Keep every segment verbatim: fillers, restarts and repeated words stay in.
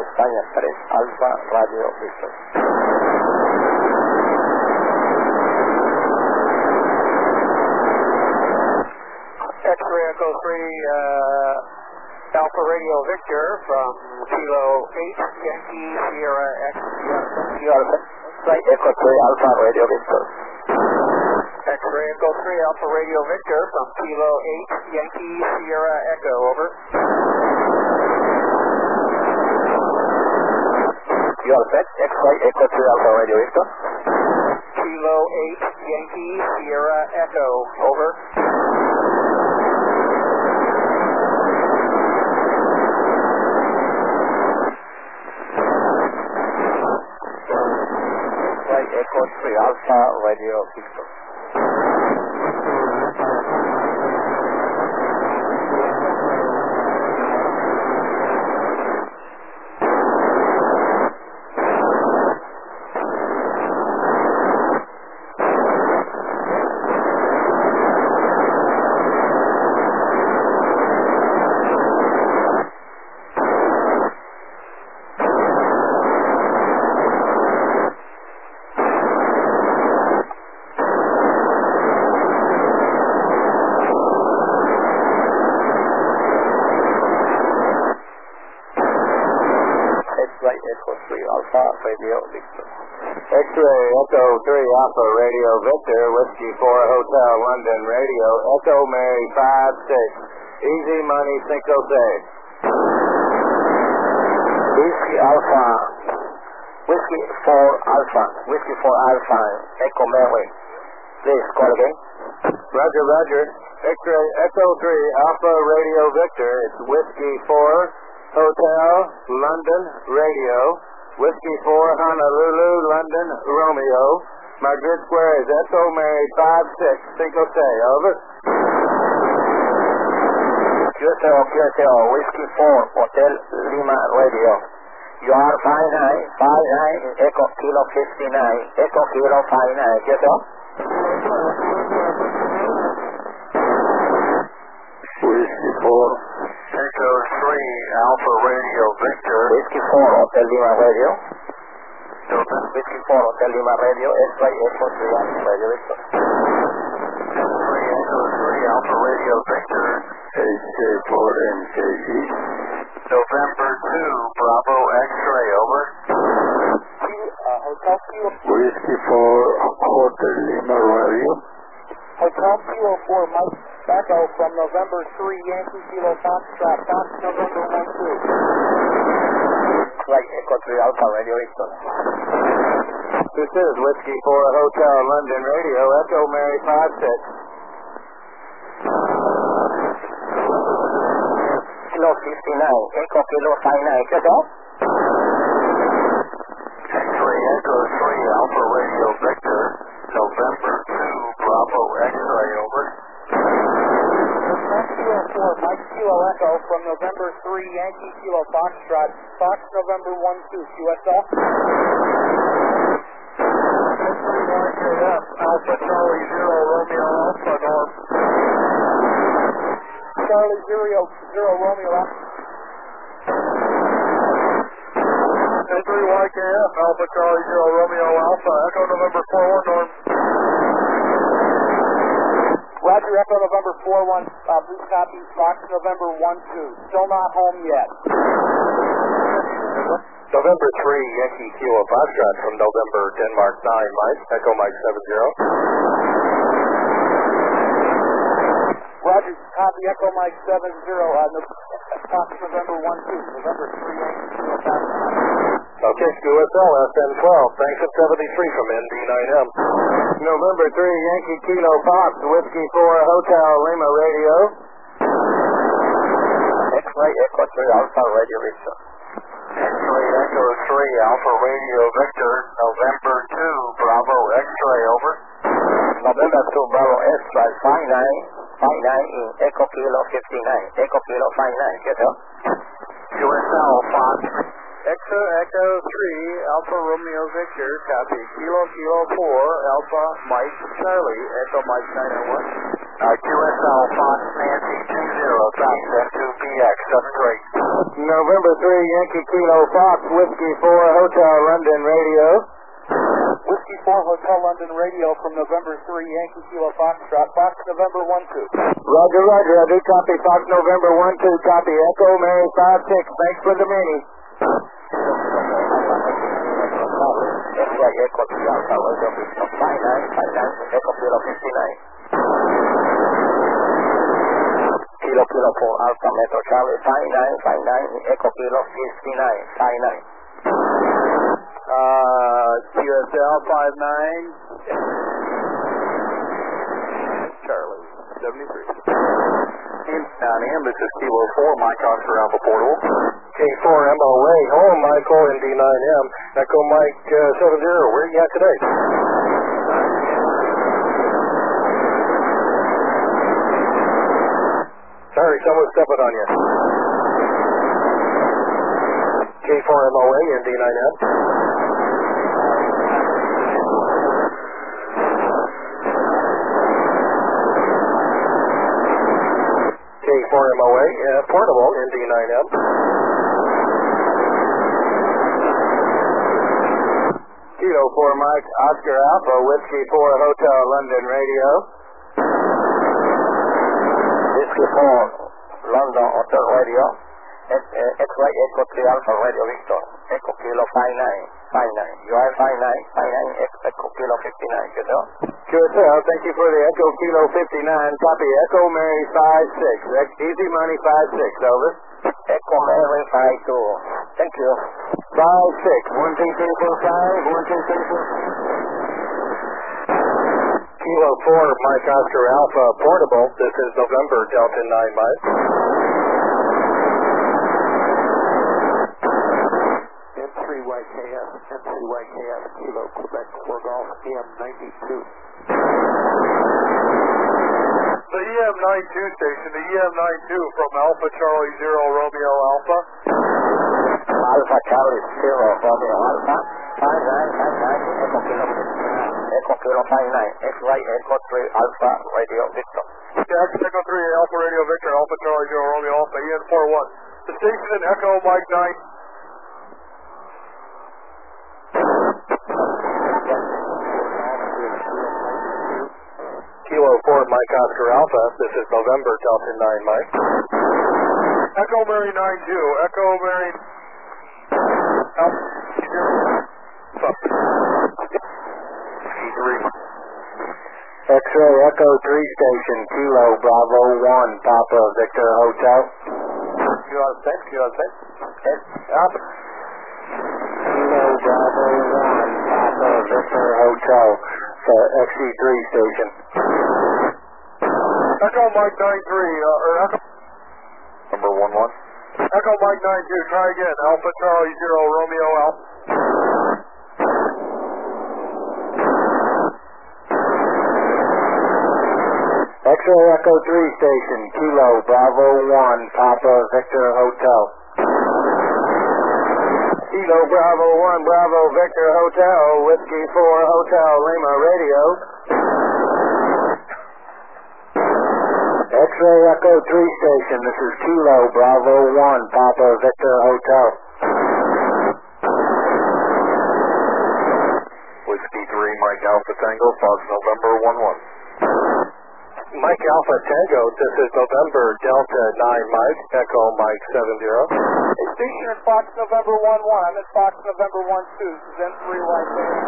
España tres, Alfa Radio Víctor. X-ray Echo three, uh, Alpha Radio Victor from Kilo eight, Yankee Sierra X. X-ray Echo three, Alpha Radio Victor. X-ray Echo three, Alpha Radio Victor from Kilo eight, Yankee Sierra Echo, over. You are set, X-ray Echo three, Alpha Radio Victor. Kilo eight, Yankee Sierra Echo, over. Echo three, Alpha Radio Victor. Radio Victor. X-ray Echo three Alpha Radio Victor, Whiskey four Hotel London Radio, Echo Mary five six, Easy Money Cinco Seis. Whiskey Alpha, Whiskey four Alpha, Whiskey four Alpha, Echo Mary. Please call again. Roger, Roger. X-ray Echo three Alpha Radio Victor, it's Whiskey four Hotel London Radio, Whiskey four Honolulu, London, Romeo. Madrid Square is Echo Mary five six, Cinco Seis, over. Q S O, Q S O, Whiskey four, Hotel Lima Radio. You are five nine, five nine, Echo Kilo fifty-nine, Echo Kilo five nine, Q S O? Whiskey four, Echo three, Alpha Radio Victor. Whiskey four, Hotel Lima Radio. Whiskey four, Hotel Lima Radio, X-ray Echo three, Alpha Radio Victor. three, Echo three, Alpha Radio Victor. H K four N K E. November two, Bravo X-ray, over. Uh, Hotel Kilo. Whiskey four, Hotel Lima Radio. Hotel Kilo four, Mike Echo from November three, Yankee Kilo Foxtrot, Fox November one two. Right, Echo three Alpha Radio Victor. This is Whiskey four Hotel London Radio, Echo Mary five six. Kilo fifty-nine, Echo Kilo five nine, Q S O? X-ray Echo three Alpha Radio Victor, November two, Bravo X-ray, over. Hotel Kilo four, Mike Kilo Echo from November three, Yankee Kilo Foxtrot, Fox November one two, Q S O? Alpha Charlie Zero Romeo Alpha North. Charlie Zero Zero Romeo Alpha. K three Y K F Alpha Charlie Zero Romeo Alpha, Echo November four one North. Roger, Echo November four one, uh, please copy Fox November one two. Still not home yet. November three, Yankee Kilo Foxtrot from November Denmark nine, Mike, Echo Mike seven zero. Roger, copy Echo Mike seven zero, uh, no, Fox November one two, November three, Yankee Kilo Foxtrot. Okay, Q S L, S N twelve, thanks at seventy-three from N D nine M. November three, Yankee Kilo Fox, Whiskey four, Hotel Lima Radio. X-ray Echo three Alpha Radio Victor. X-ray Echo three, Alpha Radio Victor, November two, Bravo X-ray, over. November two, Bravo X-ray five nine, five nine in Echo Kilo fifty-nine, Echo Kilo five nine, Q S O? Q S L, Fox. Echo Echo three, Alpha Romeo Victor, copy Kilo Kilo four, Alpha Mike Charlie, Echo Mike nine oh one. Uh, Q S L, Fox Nancy two zero, Fox N two B X, that's great. November three, Yankee Kilo Fox, Whiskey four, Hotel London Radio. Whiskey four, Hotel London Radio from November three, Yankee Kilo Foxtrot, Fox November one two. Roger, roger. I do copy Fox November one two, copy Echo Mary five six. Thanks for the mini. X-Ray Echo three Alpha Radio Victor five nine five nine, Echo Kilo fifty-nine. Kilo Kilo four Alpha Metro Charlie five nine five nine, Echo Kilo fifty-nine five nine. Uh, Q S L five nine. Charlie seventy-three. In N M, this is Kilo four, Mike Oscar Alpha Portable. K four M O A, home Michael and D nine M. Echo Mike uh, seven zero. Where are you at today? Sorry, someone's stepping on you. K four M O A and D nine M. K four M O A, uh, portable in D nine M. Kilo four Mike, Oscar Alpha, Whiskey four, Hotel London Radio. Whiskey four, London Hotel Radio. X-Ray Echo three Alpha Radio Victor. Echo Kilo five nine five nine. You are five nine five nine, Echo Kilo fifty-nine. Q S L? Q S L, thank you for the Echo Kilo fifty-nine. Copy Echo Mary five six. Easy Money five six, over. Echo Mary five two. Thank you. five six. one two three four five. one two three four. Kilo four, Mike Oscar Alpha, portable. This is November, Delta nine Mike. M three Y K S, M three Y K S, Kilo Quebec four Golf, E M ninety-two. The E M ninety-two station, the E M ninety-two from Alpha Charlie Zero Romeo Alpha. Alpha Charlie Zero Romeo Alpha. five nine five nine, Echo Kilo fifty-nine. Echo Kilo five nine. X-Ray Echo three Alpha Radio Victor. Yeah, Echo three Alpha Radio Victor, Alpha Charlie Zero Romeo Alpha, E N four one. The station in Echo Mike nine. Kilo four, Mike Oscar Alpha. This is November, Delta nine Mike. Echo Mary nine two. Echo Mary. Alpha three. X-Ray Echo three station, Kilo Bravo one, Papa Victor Hotel. Q S six, Q S six. Up. Kilo Bravo one, Papa Victor Hotel, for X E three station. Echo Mike nine three, uh, or Echo... Number one one. Echo Mike nine two, try again. Alpha Charlie Zero Romeo Alpha. X-Ray Echo three station, Kilo Bravo one, Papa Victor Hotel. Kilo Bravo one, Bravo Victor Hotel, Whiskey four Hotel Lima Radio. X-Ray Echo three station, this is Kilo Bravo one, Papa Victor Hotel. Whiskey three, Mike Alpha Tango, Fox November one one. Mike Alpha Tango, this is November Delta nine Mike, Echo Mike seven zero. Station at Fox November one one, I'm at Fox November one two, this is M three Y K S.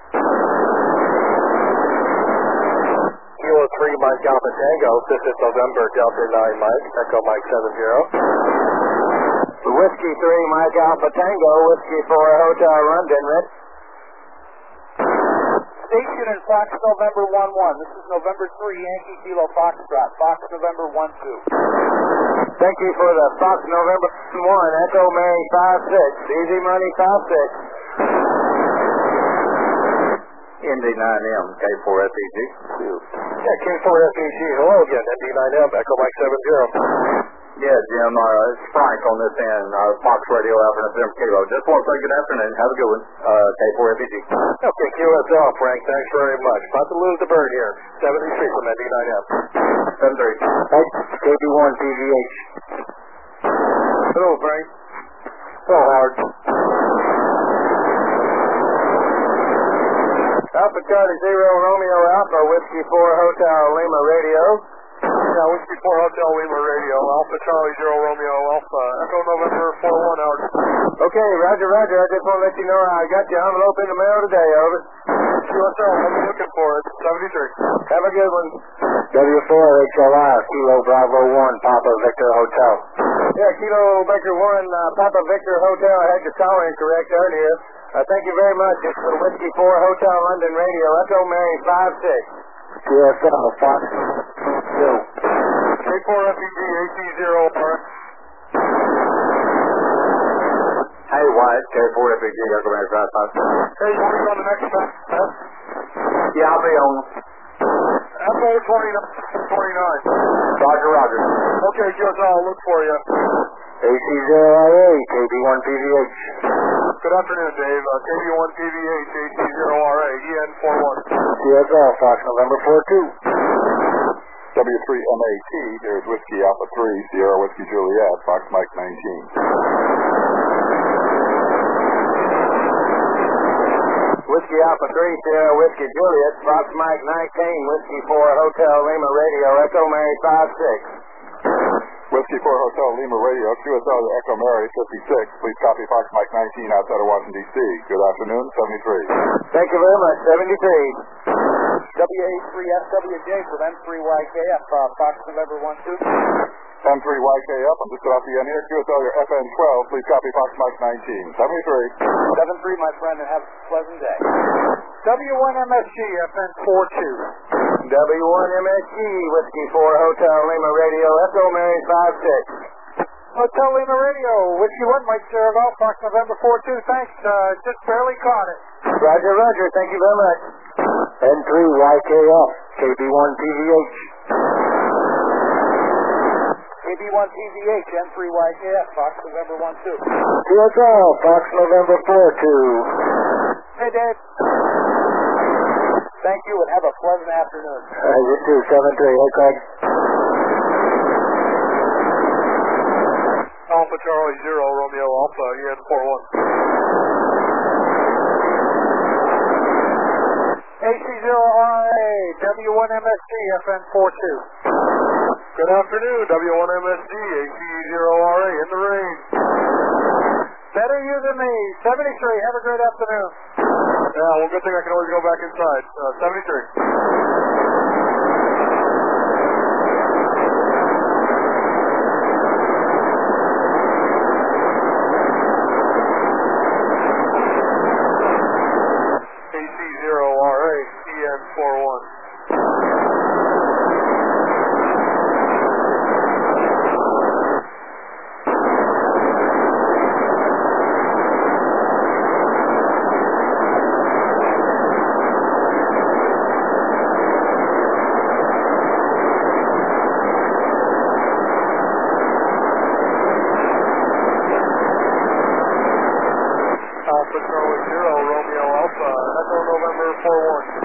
Kilo three Mike Alpha Tango, this is November Delta nine Mike, Echo Mike seven zero. Whiskey three Mike Alpha Tango, Whiskey four Hotel London, Red. Station in Fox November one one, this is November three Yankee Kilo Foxtrot, Fox November one two. Thank you for the Fox November one, Echo Mary five six, Easy Money five six. Indy nine M, K four F E G. Yeah, K four F E G, hello again, Indy nine M, Echo Mike seven zero. Yeah, Jim, uh, it's Frank on this end, uh, Fox Radio Alpha November Kilo. Just want to say good afternoon, have a good one, uh, K four F E G. Okay, Q S L, Frank, thanks very much. About to lose the bird here, seventy-three from Indy nine M. seven three. K B one P G H. Hello, Frank. Hello, Howard. Alpha Charlie Zero Romeo Alpha Whiskey four Hotel Lima Radio. Yeah, Whiskey four Hotel Lima Radio. Alpha Charlie Zero Romeo Alpha. Echo November four one, Howard. Okay, roger, roger. I just want to let you know I got your envelope in the mail today, over. Q S L, what are you looking for? It's seventy-three. Have a good one. W four H L I, Kilo Bravo one, Papa Victor Hotel. Yeah, Kilo Victor one, uh, Papa Victor Hotel. I had your caller incorrect earlier. Uh, thank you very much. It's the Whiskey four Hotel London Radio. Echo Mary five six. Q S L, Fox two. K four F E G, A C zero. Hey, Wyatt, K four F E G, Echo Mary five five. Hey, you want to go on the next one? Yeah, I'll be on. F O twenty-nine. twenty-nine. Roger, roger. Okay, Q S L, I'll look for you. A C zero R A, K B one P V H. Good afternoon, Dave. Uh, K B one P V H, A C zero R A, E N four one. Q S L, Fox November four two. W three M A T, here's Whiskey Alpha three, Sierra Whiskey Juliet, Fox Mike nineteen. Whiskey Alpha three, Sierra Whiskey Juliet, Fox Mike nineteen, Whiskey four Hotel Lima Radio, Echo Mary five six. Whiskey four Hotel Lima Radio, Q S L to Echo Mary fifty-six. Please copy Fox Mike nineteen outside of Washington, D C. Good afternoon, seventy-three. Thank you very much, seventy-three. W A three S W J from M three Y K F, uh, Fox November one two. M three Y K up, I'm just about the end here. Q S L your F N twelve, please copy Fox Mike nineteen. seventy-three. seven three, my friend, and have a pleasant day. W one M S G, F N four two. W one M S G, Whiskey four Hotel Lima Radio, Echo Mary five six. Hotel Lima Radio, Whiskey one, Mike Sierra Golf, Fox November four two. Thanks, uh, just barely caught it. Roger, roger, thank you very much. N three Y K F, K B one P V H. K B one P V H, N three Y K F, Fox November one two. Q S L, Fox November four two. Hey, Dave. Thank you, and have a pleasant afternoon. Uh, you too, seven three. Hey, Craig. Alpha Charlie Zero Romeo Alpha, E N four one. A C zero R A, W one M S G, F N four two. Good afternoon, W one M S G, A C zero R A, in the rain. Better you than me, seventy-three, have a great afternoon. Yeah, well, good thing I can always go back inside. Uh, seventy-three. A C zero R A, E N four one. Alpha Charlie Zero Romeo Alpha, Echo November four one.